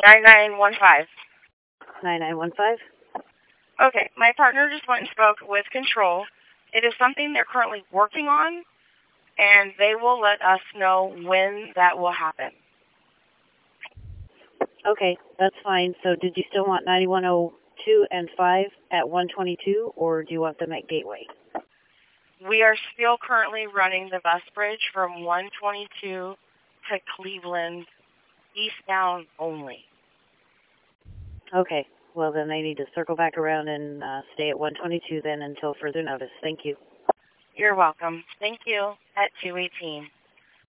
9915. 9915? Okay, my partner just went and spoke with Control. It is something they're currently working on, and they will let us know when that will happen. Okay, that's fine. So did you still want 9102 and 5 at 122, or do you want them at Gateway? We are still currently running the bus bridge from 122 to Cleveland, eastbound only. Okay, well then they need to circle back around and stay at 122 then until further notice. Thank you. You're welcome. Thank you. At 218.